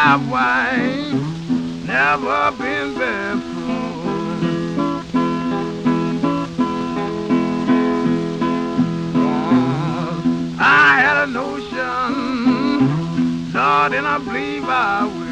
my wife never been barefoot. I had a notion, Lord, and I believe I will.